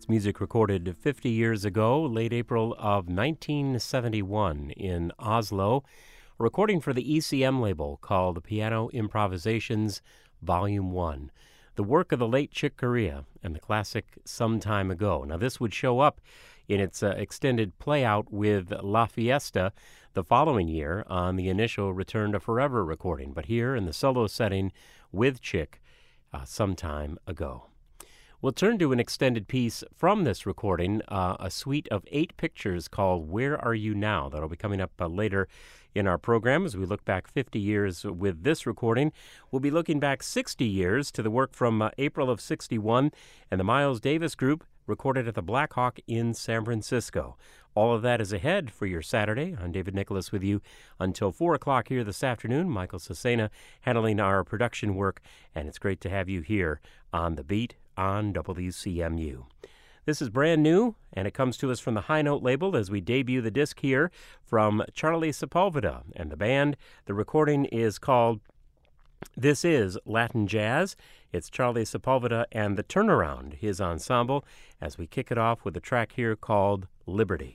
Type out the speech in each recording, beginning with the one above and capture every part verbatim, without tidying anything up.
It's music recorded fifty years ago, late April of nineteen seventy-one in Oslo. A recording for the E C M label called Piano Improvisations Volume one. The work of the late Chick Corea and the classic Some Time Ago. Now, this would show up in its uh, extended playout with La Fiesta the following year on the initial Return to Forever recording, but here in the solo setting with Chick uh, Some Time Ago. We'll turn to an extended piece from this recording, uh, a suite of eight pictures called Where Are You Now? That'll be coming up uh, later in our program as we look back fifty years with this recording. We'll be looking back sixty years to the work from uh, April of sixty-one and the Miles Davis Group recorded at the Black Hawk in San Francisco. All of that is ahead for your Saturday. I'm David Nicholas with you until four o'clock here this afternoon. Michael Cesena handling our production work, and it's great to have you here on The Beat on W C M U. This is brand new, and it comes to us from the High Note label as we debut the disc here from Charlie Sepulveda and the band. The recording is called This Is Latin Jazz. It's Charlie Sepulveda and the Turnaround, his ensemble, as we kick it off with a track here called Liberty.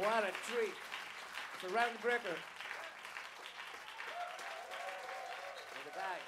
What a treat. It's a round breaker. For the guys.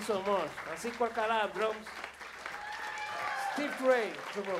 so much. Francisco Alcalá, drums. Steve Trey, trumpet.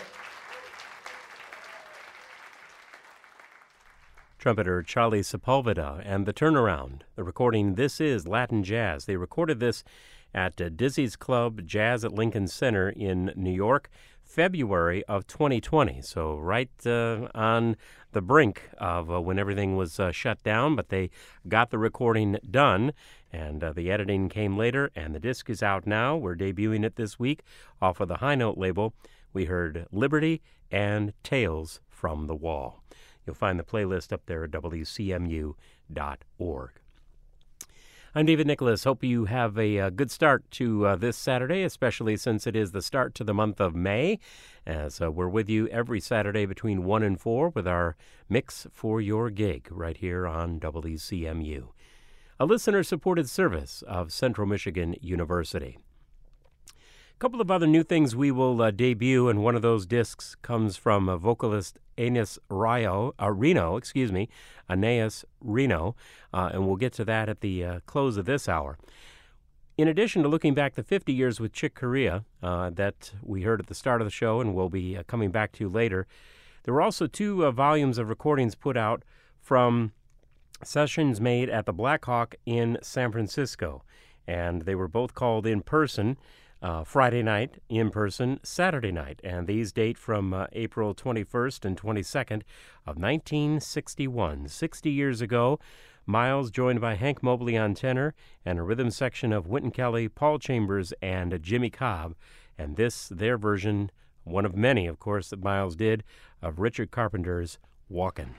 Trumpeter Charlie Sepulveda and the Turnaround. The recording This Is Latin Jazz. They recorded this at uh, Dizzy's Club Jazz at Lincoln Center in New York, February of twenty twenty. So right uh, on the brink of uh, when everything was uh, shut down, but they got the recording done, and uh, the editing came later, and the disc is out now. We're debuting it this week off of the High Note label. We heard Liberty and Tales from the Wall. You'll find the playlist up there at W C M U dot org. I'm David Nicholas. Hope you have a, uh good start to uh, this Saturday, especially since it is the start to the month of May. As uh, we're with you every Saturday between one and four with our Mix for Your Gig right here on W C M U, a listener-supported service of Central Michigan University. A couple of other new things we will uh, debut, and one of those discs comes from uh, vocalist Aeneas Rio, uh, Reno, excuse me, Aeneas Reno, uh, and we'll get to that at the uh, close of this hour. In addition to looking back the fifty years with Chick Corea uh, that we heard at the start of the show and we'll be uh, coming back to later, there were also two uh, volumes of recordings put out from sessions made at the Black Hawk in San Francisco, and they were both called in person. Uh, Friday night, in person, Saturday night, and these date from uh, April twenty-first and twenty-second of nineteen sixty-one. Sixty years ago, Miles, joined by Hank Mobley on tenor, and a rhythm section of Wynton Kelly, Paul Chambers, and Jimmy Cobb, and this, their version, one of many, of course, that Miles did, of Richard Carpenter's Walkin'.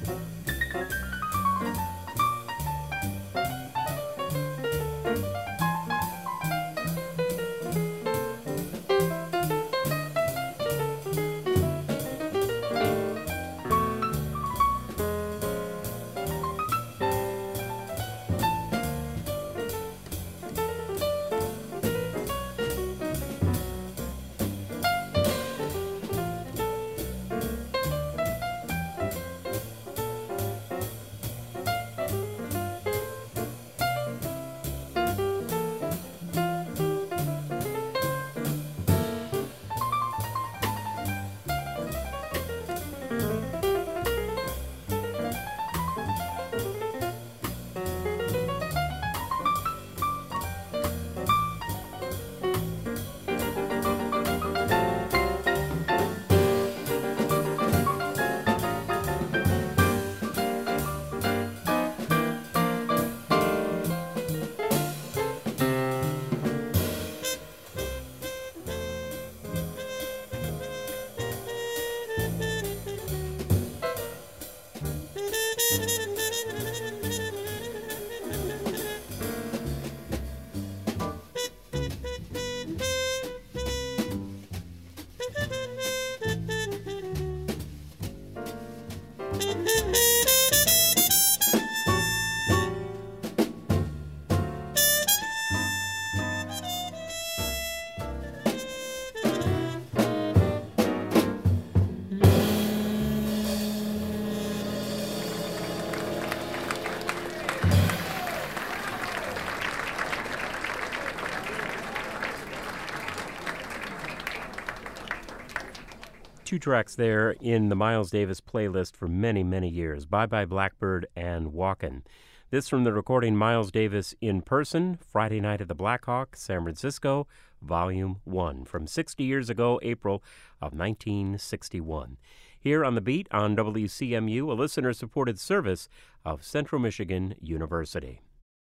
Two tracks there in the Miles Davis playlist for many, many years, Bye Bye Blackbird and Walkin'. This from the recording Miles Davis in Person, Friday Night at the Blackhawk, San Francisco, Volume one, from sixty years ago, April of nineteen sixty-one. Here on The Beat on W C M U, a listener-supported service of Central Michigan University.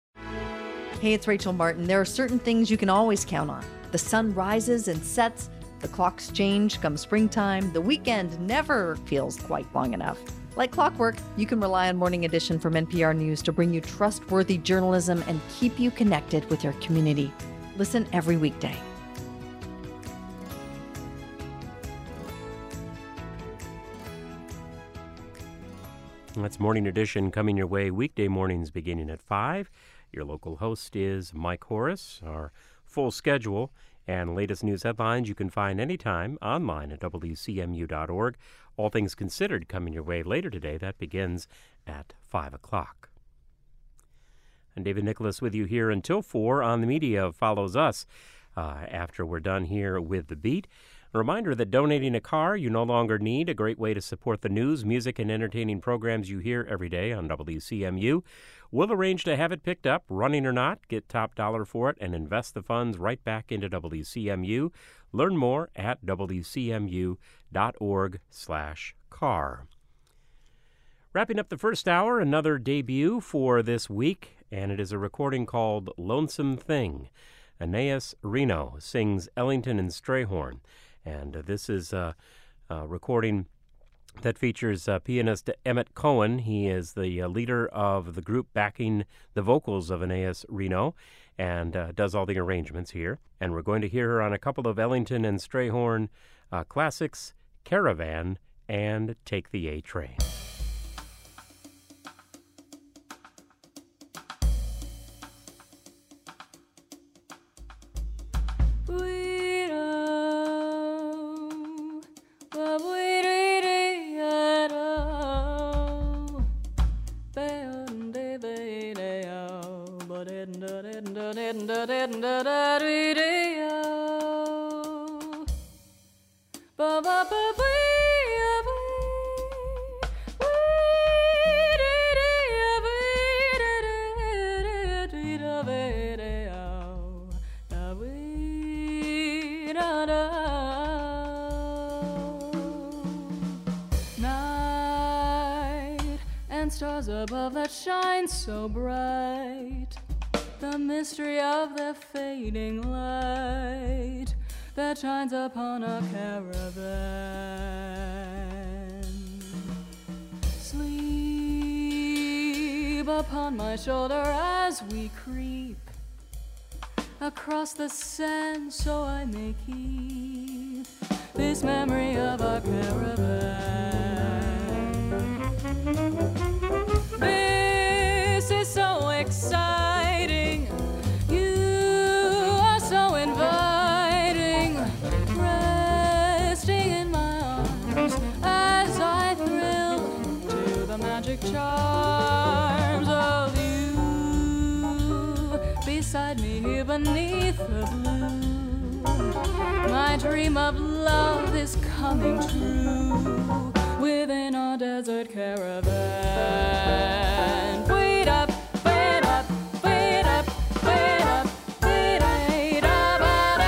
Hey, it's Rachel Martin. There are certain things you can always count on. The sun rises and sets, the clocks change come springtime, the weekend never feels quite long enough. Like clockwork, you can rely on Morning Edition from N P R News to bring you trustworthy journalism and keep you connected with your community. Listen every weekday. That's Morning Edition coming your way weekday mornings beginning at five. Your local host is Mike Horace. Our full schedule and latest news headlines you can find anytime online at W C M U dot org. All things considered coming your way later today. That begins at five o'clock. And David Nicholas with you here until four on The Media Follows Us uh, after we're done here with The Beat. A reminder that donating a car you no longer need, a great way to support the news, music, and entertaining programs you hear every day on W C M U. We'll arrange to have it picked up, running or not, get top dollar for it, and invest the funds right back into W C M U. Learn more at W C M U dot org slash car. Wrapping up the first hour, another debut for this week, and it is a recording called Lonesome Thing. Anais Reno sings Ellington and Strayhorn. And uh, this is a uh, uh, recording that features uh, pianist Emmett Cohen. He is the uh, leader of the group backing the vocals of Anais Reno and uh, does all the arrangements here. And we're going to hear her on a couple of Ellington and Strayhorn uh, classics, Caravan and Take the A Train. Stars above that shine so bright, the mystery of the fading light that shines upon a caravan. Sleep upon my shoulder as we creep across the sand, so I may keep this memory of our caravan. This is so exciting. You are so inviting, resting in my arms as I thrill to the magic charms of you. Beside me here beneath the blue, my dream of love is coming true within our desert caravan. Wait up, wait up, wait up, wait up, wait up,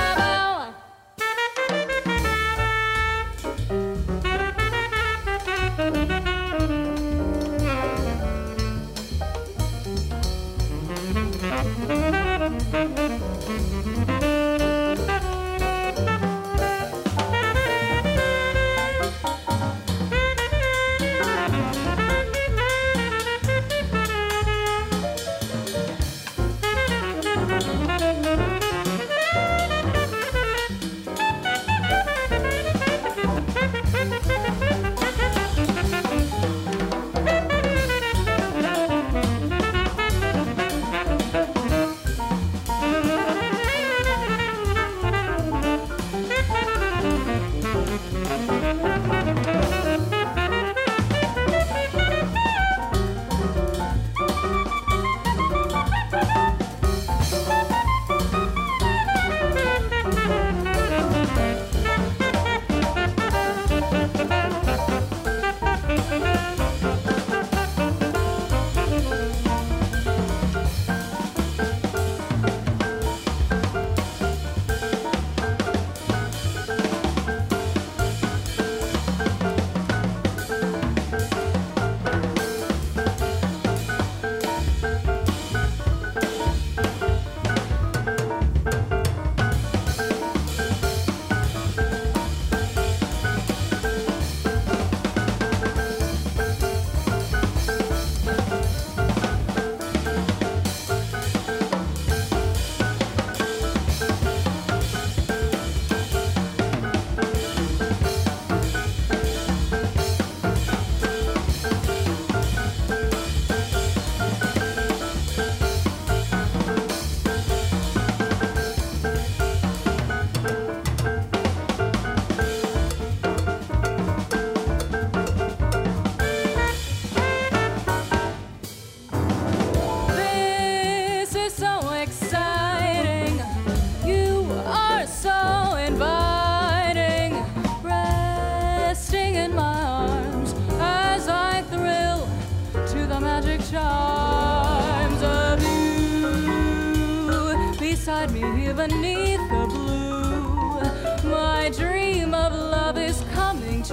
beneath the blue, my dream of love is coming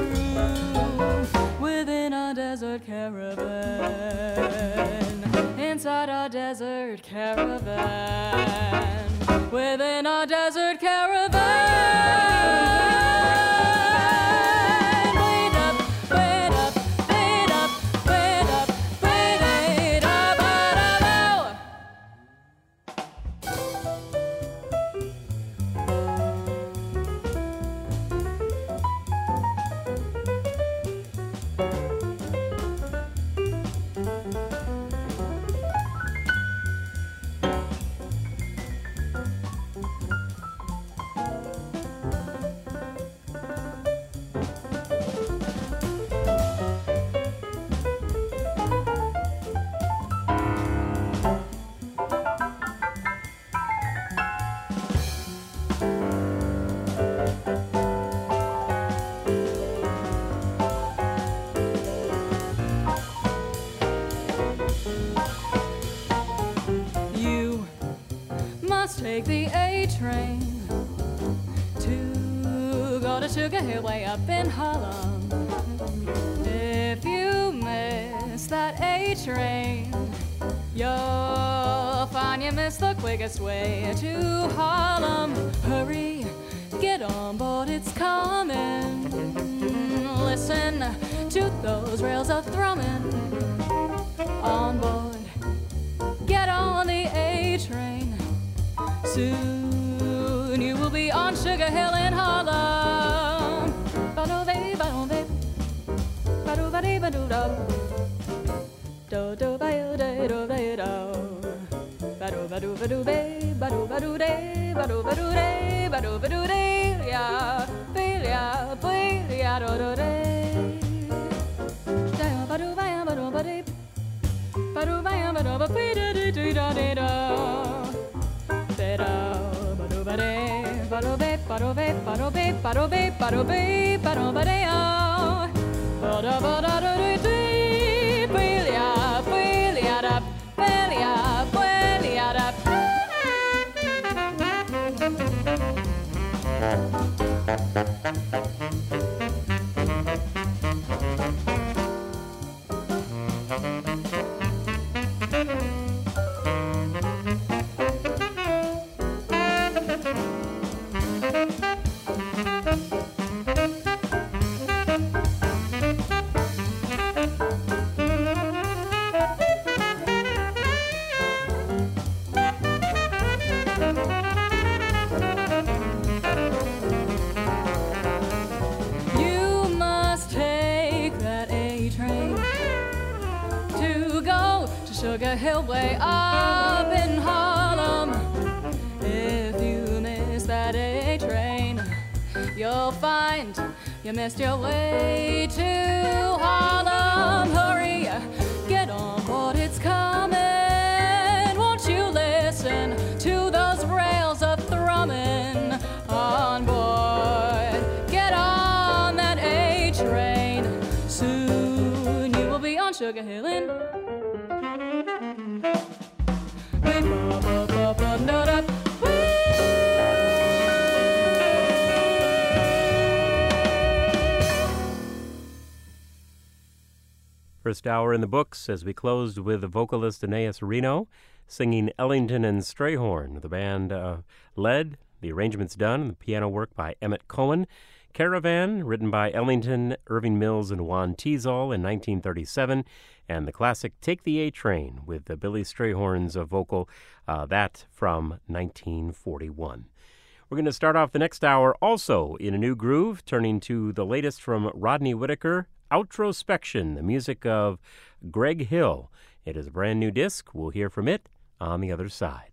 true within a desert caravan, inside a desert caravan, within a desert caravan. Wait up, wait up, wait up, wait up, wait up, wait up. Take the A train to go to Sugar Hill way up in Harlem. If you miss that A train, you'll find you missed the quickest way to Harlem. Hurry, get on board, it's coming. Listen to those rails a thrumming. On board Soon you will be on Sugar Hill in Harlem. Ba-do-ba, ba-do-ba, ba-do-ba-dee, ba-do-da. Do-do-ba-do-da-do-da-do. Ba-do-ba-do-ba-do-ba, ba-do-ba-do-da, ba-do-ba-do-da, ba-do-ba-do-da, ya, ya, ya, do-do-da. Ba-do-ba, ba-do-ba-dee, ba-do-ba, ba-do-ba-dee, da-dee-da-dee-da. Sugar Hill way up in Harlem. If you miss that A train, you'll find you missed your way to Harlem. Hurry, get on board, it's coming. Won't you listen to those rails a thrumming on board? Get on that A train. Soon you will be on Sugar Hill in First hour in the books as we closed with the vocalist Anais Reno singing Ellington and Strayhorn. The band uh, led, the arrangements done, and the piano work by Emmett Cohen. Caravan, written by Ellington, Irving Mills, and Juan Tizol in nineteen thirty-seven, and the classic Take the A Train with the Billy Strayhorn's uh, vocal, uh, that from nineteen forty-one. We're going to start off the next hour also in a new groove, turning to the latest from Rodney Whitaker, Outrospection, the music of Greg Hill. It is a brand new disc. We'll hear from it on the other side.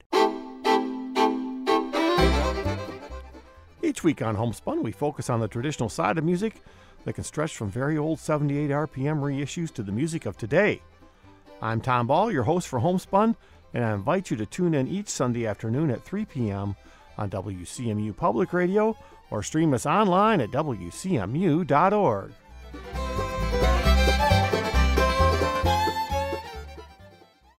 Each week on Homespun, we focus on the traditional side of music that can stretch from very old seventy-eight R P M reissues to the music of today. I'm Tom Ball, your host for Homespun, and I invite you to tune in each Sunday afternoon at three p.m. on W C M U Public Radio or stream us online at W C M U dot org.